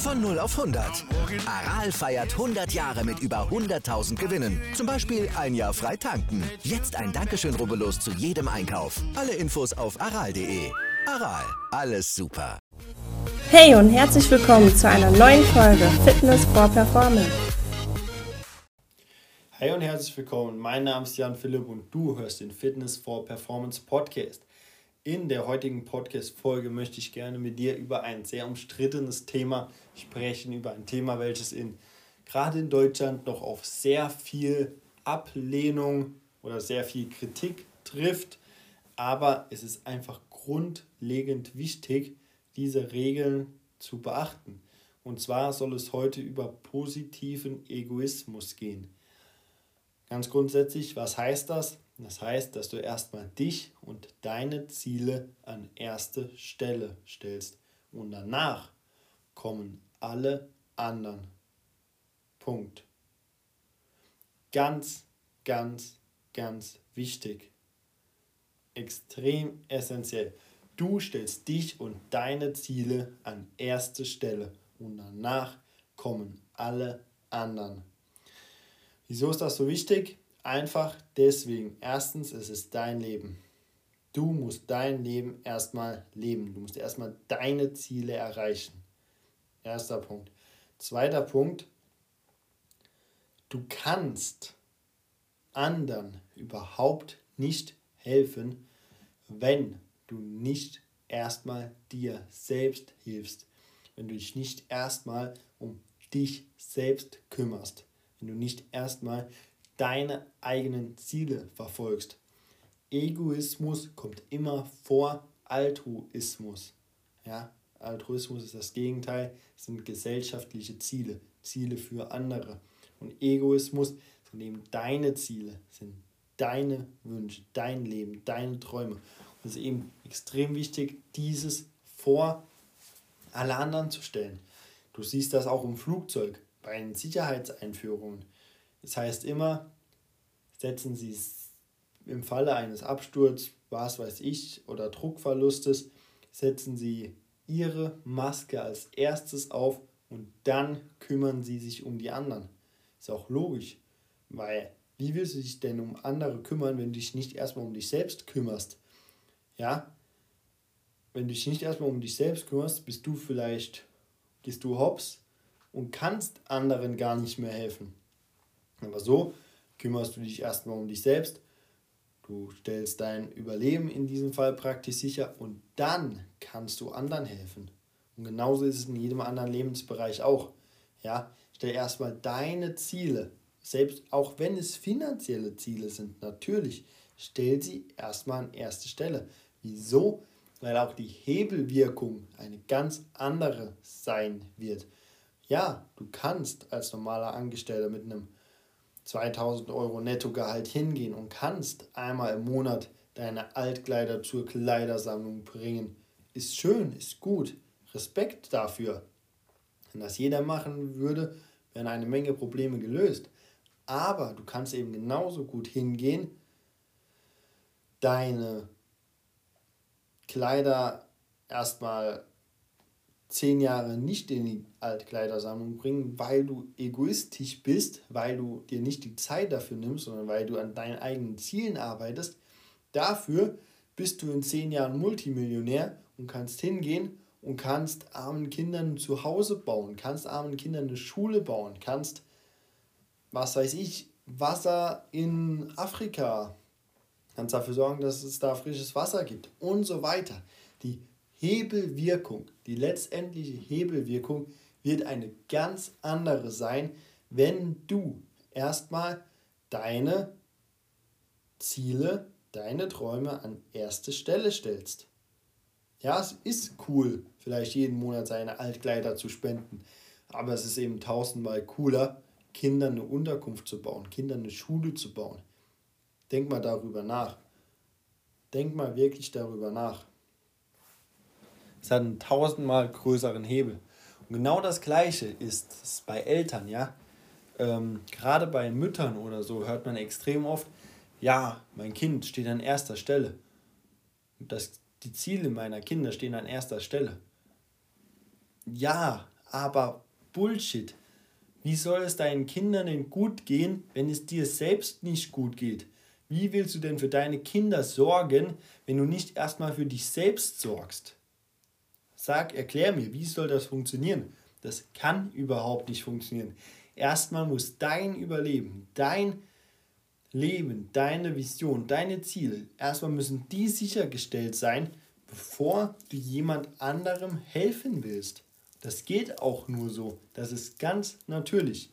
Von 0 auf 100. Aral feiert 100 Jahre mit über 100.000 Gewinnen. Zum Beispiel ein Jahr frei tanken. Jetzt ein Dankeschön, rubbellos zu jedem Einkauf. Alle Infos auf aral.de. Aral, alles super. Hey und herzlich willkommen zu einer neuen Folge Fitness for Performance. Hey und herzlich willkommen. Mein Name ist Jan Philipp und du hörst den Fitness for Performance Podcast. In der heutigen Podcast-Folge möchte ich gerne mit dir über ein sehr umstrittenes Thema sprechen, über ein Thema, welches gerade in Deutschland noch auf sehr viel Ablehnung oder sehr viel Kritik trifft. Aber es ist einfach grundlegend wichtig, diese Regeln zu beachten. Und zwar soll es heute über positiven Egoismus gehen. Ganz grundsätzlich, was heißt das? Das heißt, dass du erstmal dich und deine Ziele an erste Stelle stellst. Und danach kommen alle anderen. Punkt. Ganz, ganz, ganz wichtig. Extrem essentiell. Du stellst dich und deine Ziele an erste Stelle. Und danach kommen alle anderen. Wieso ist das so wichtig? Einfach deswegen. Erstens, es ist dein Leben. Du musst dein Leben erstmal leben. Du musst erstmal deine Ziele erreichen. Erster Punkt. Zweiter Punkt. Du kannst anderen überhaupt nicht helfen, wenn du nicht erstmal dir selbst hilfst. Wenn du dich nicht erstmal um dich selbst kümmerst. Wenn du nicht erstmal deine eigenen Ziele verfolgst. Egoismus kommt immer vor Altruismus. Ja, Altruismus ist das Gegenteil, es sind gesellschaftliche Ziele, Ziele für andere. Und Egoismus sind eben deine Ziele, sind deine Wünsche, dein Leben, deine Träume. Und es ist eben extrem wichtig, dieses vor alle anderen zu stellen. Du siehst das auch im Flugzeug, bei den Sicherheitseinführungen. Das heißt immer, setzen Sie es im Falle eines Absturzes, was weiß ich, oder Druckverlustes, setzen Sie Ihre Maske als erstes auf und dann kümmern Sie sich um die anderen. Ist auch logisch, weil wie willst du dich denn um andere kümmern, wenn du dich nicht erstmal um dich selbst kümmerst? Ja? Wenn du dich nicht erstmal um dich selbst kümmerst, gehst du hops und kannst anderen gar nicht mehr helfen. Aber so kümmerst du dich erstmal um dich selbst, du stellst dein Überleben in diesem Fall praktisch sicher und dann kannst du anderen helfen. Und genauso ist es in jedem anderen Lebensbereich auch. Ja, stell erstmal deine Ziele, selbst auch wenn es finanzielle Ziele sind, natürlich, stell sie erstmal an erste Stelle. Wieso? Weil auch die Hebelwirkung eine ganz andere sein wird. Ja, du kannst als normaler Angestellter mit einem 2.000 Euro Nettogehalt hingehen und kannst einmal im Monat deine Altkleider zur Kleidersammlung bringen. Ist schön, ist gut. Respekt dafür. Wenn das jeder machen würde, wären eine Menge Probleme gelöst. Aber du kannst eben genauso gut hingehen, deine Kleider erstmal 10 Jahre nicht in die Altkleidersammlung bringen, weil du egoistisch bist, weil du dir nicht die Zeit dafür nimmst, sondern weil du an deinen eigenen Zielen arbeitest. Dafür bist du in 10 Jahren Multimillionär und kannst hingehen und kannst armen Kindern ein Zuhause bauen, kannst armen Kindern eine Schule bauen, kannst, was weiß ich, Wasser in Afrika, kannst dafür sorgen, dass es da frisches Wasser gibt und so weiter. Die Hebelwirkung, die letztendliche Hebelwirkung wird eine ganz andere sein, wenn du erstmal deine Ziele, deine Träume an erste Stelle stellst. Ja, es ist cool, vielleicht jeden Monat seine Altkleider zu spenden, aber es ist eben tausendmal cooler, Kindern eine Unterkunft zu bauen, Kindern eine Schule zu bauen. Denk mal darüber nach. Denk mal wirklich darüber nach. Es hat einen tausendmal größeren Hebel. Und genau das Gleiche ist es bei Eltern, ja. Gerade bei Müttern oder so hört man extrem oft, ja, mein Kind steht an erster Stelle. Und die Ziele meiner Kinder stehen an erster Stelle. Ja, aber Bullshit. Wie soll es deinen Kindern denn gut gehen, wenn es dir selbst nicht gut geht? Wie willst du denn für deine Kinder sorgen, wenn du nicht erstmal für dich selbst sorgst? Erklär mir, wie soll das funktionieren? Das kann überhaupt nicht funktionieren. Erstmal muss dein Überleben, dein Leben, deine Vision, deine Ziele, erstmal müssen die sichergestellt sein, bevor du jemand anderem helfen willst. Das geht auch nur so. Das ist ganz natürlich.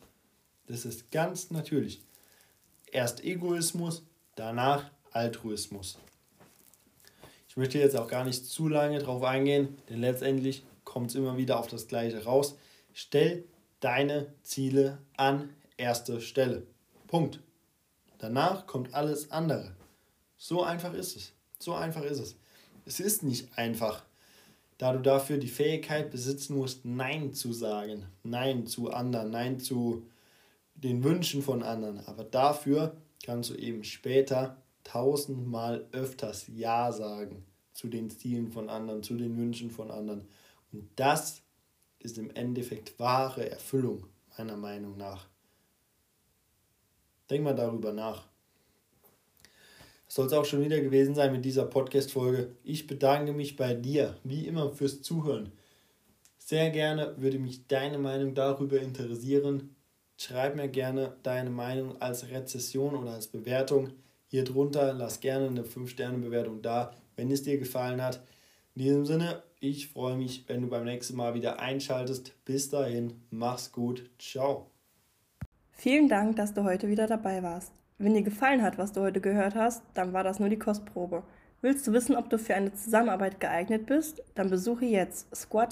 Erst Egoismus, danach Altruismus. Ich möchte jetzt auch gar nicht zu lange drauf eingehen, denn letztendlich kommt es immer wieder auf das Gleiche raus. Stell deine Ziele an erste Stelle. Punkt. Danach kommt alles andere. So einfach ist es. Es ist nicht einfach, da du dafür die Fähigkeit besitzen musst, Nein zu sagen. Nein zu anderen, Nein zu den Wünschen von anderen. Aber dafür kannst du eben später 1000-mal öfters Ja sagen zu den Zielen von anderen, zu den Wünschen von anderen. Und das ist im Endeffekt wahre Erfüllung, meiner Meinung nach. Denk mal darüber nach. Das soll es auch schon wieder gewesen sein mit dieser Podcast-Folge. Ich bedanke mich bei dir, wie immer, fürs Zuhören. Sehr gerne würde mich deine Meinung darüber interessieren. Schreib mir gerne deine Meinung als Rezension oder als Bewertung hier drunter. Lass gerne eine 5-Sterne-Bewertung da, wenn es dir gefallen hat. In diesem Sinne, ich freue mich, wenn du beim nächsten Mal wieder einschaltest. Bis dahin, mach's gut. Ciao. Vielen Dank, dass du heute wieder dabei warst. Wenn dir gefallen hat, was du heute gehört hast, dann war das nur die Kostprobe. Willst du wissen, ob du für eine Zusammenarbeit geeignet bist? Dann besuche jetzt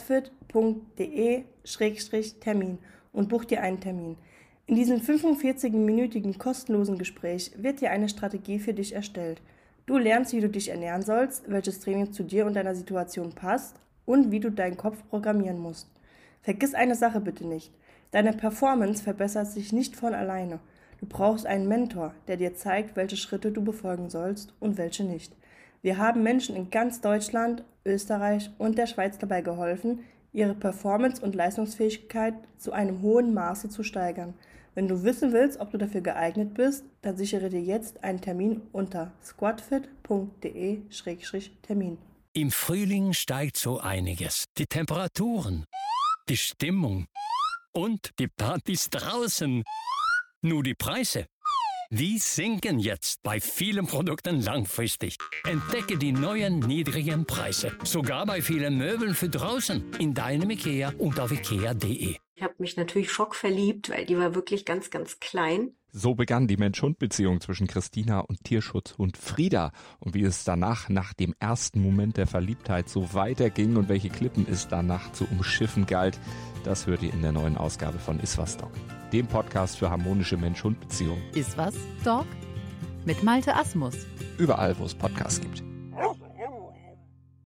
squadfit.de/termin und buch dir einen Termin. In diesem 45-minütigen kostenlosen Gespräch wird dir eine Strategie für dich erstellt. Du lernst, wie du dich ernähren sollst, welches Training zu dir und deiner Situation passt und wie du deinen Kopf programmieren musst. Vergiss eine Sache bitte nicht. Deine Performance verbessert sich nicht von alleine. Du brauchst einen Mentor, der dir zeigt, welche Schritte du befolgen sollst und welche nicht. Wir haben Menschen in ganz Deutschland, Österreich und der Schweiz dabei geholfen, ihre Performance und Leistungsfähigkeit zu einem hohen Maße zu steigern. Wenn du wissen willst, ob du dafür geeignet bist, dann sichere dir jetzt einen Termin unter squadfit.de/termin. Im Frühling steigt so einiges. Die Temperaturen, die Stimmung und die Partys draußen. Nur die Preise, die sinken jetzt bei vielen Produkten langfristig. Entdecke die neuen niedrigen Preise, sogar bei vielen Möbeln für draußen, in deinem IKEA und auf ikea.de. Ich habe mich natürlich schockverliebt, weil die war wirklich ganz, ganz klein. So begann die Mensch-Hund-Beziehung zwischen Christina und Tierschutzhund Frieda. Und wie es danach, nach dem ersten Moment der Verliebtheit, so weiterging und welche Klippen es danach zu umschiffen galt, das hört ihr in der neuen Ausgabe von Iswas Dog, dem Podcast für harmonische Mensch-Hund-Beziehungen. Iswas Dog mit Malte Asmus. Überall, wo es Podcasts gibt.